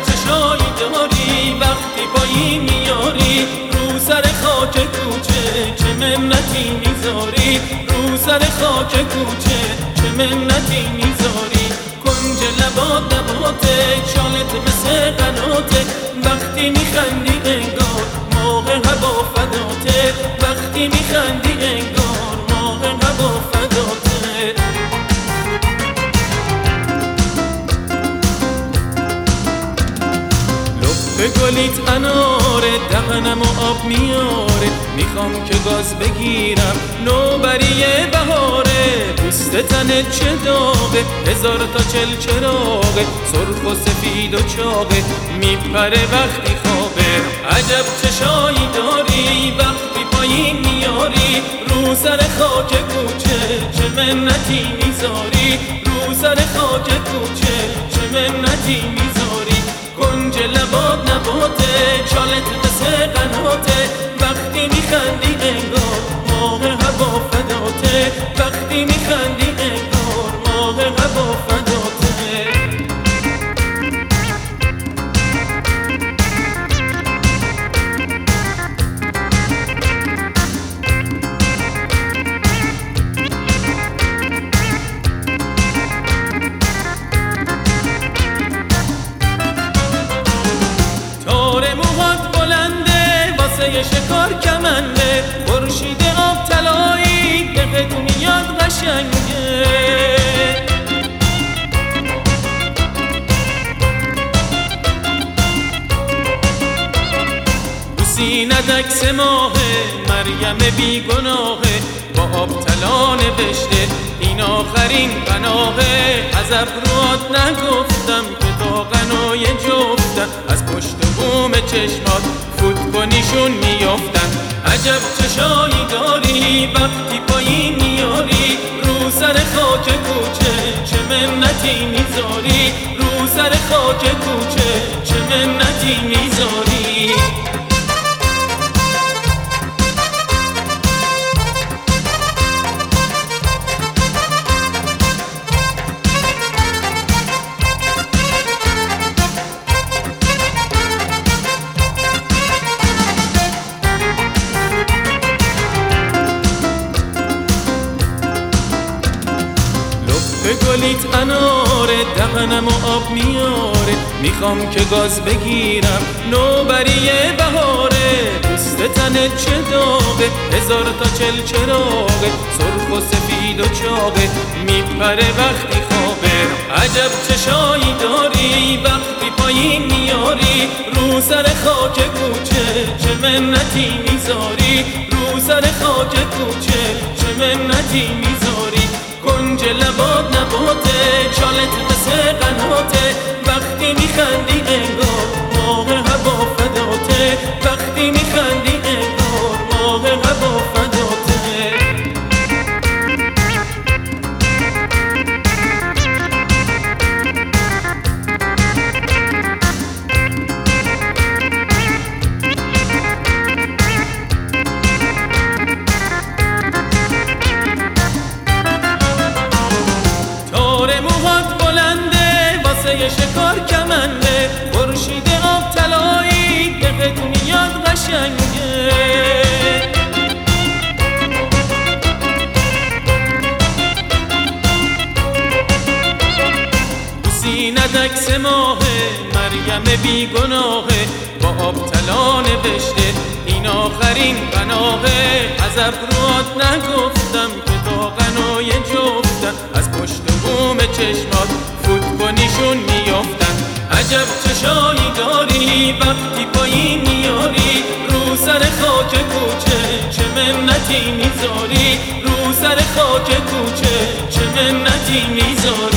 چشایی داری وقتی پایی میاری رو سر خاک کوچه چه منتی میذاری رو سر خاک کوچه چه منتی میذاری کنج لبات نباته چالت مثل قناته وقتی میخندی انگار ماه هوا فداته وقتی میخندی انگار ماه هوا فداته به گلیت اناره دهنم و آب میاره میخوام که گاز بگیرم نوبری بهاره پوست تنت چه داغه هزار تا چل چراغه سرخ و سفید و چاقه میپره وقتی خوابه عجب چشایی داری وقتی پایین میاری رو سر خاک کوچه چه منتی میذاری رو سر خاک کوچه چه منتی میذاری کنج لبات نباته چالت مثل قناته وقتی میخندی انگار ماه هوا فداته وقتی میخندی انگار ماه هوا فداته شکار کمنده خورشید آب طلایی دقت میاد قشنگه رو سینت عکس ماهه مریم بیگناهه با آب طلا نوشته این آخرین پناهه از ابروات نگفتم که تا قنای جفتن از پشت بوم چشمات فوت کنیشون میافتن عجب چشایی داری وقتی پایین میاری رو سر خاک کوچه چه منتی میذاری رو سر خاک کوچه چه منتی میذاری به گلیت اناره دهنم و آب میاره میخوام که گاز بگیرم نوبری بهاره پوست تنت چه داغه هزار تا چل چراغه سرخ و سفید و چاقه میپره وقتی خوابه عجب چشایی داری وقتی پایین میاری رو سر خاک کوچه چه منتی میذاری رو سر خاک کوچه چه منتی میذاری کنج لبات نباته چالت مثل قناته وقتی میخندی انگار ماه هوا فداته وقتی میخندی انگار ماه هوا فداته شکار کمنده خورشید آب طلایی دقت میاد قشنگه رو سینت عکس ماهه مریم بیگناهه با آب طلا نوشته این آخرین پناهه از ابروات نگفتم که تا قنای جفتن از پشت بوم چشمات فوت کنیشون میافتن عجب چشایی داری وقتی پایین میاری رو سر خاک کوچه چه منتی میذاری رو سر خاک کوچه چه منتی میذاری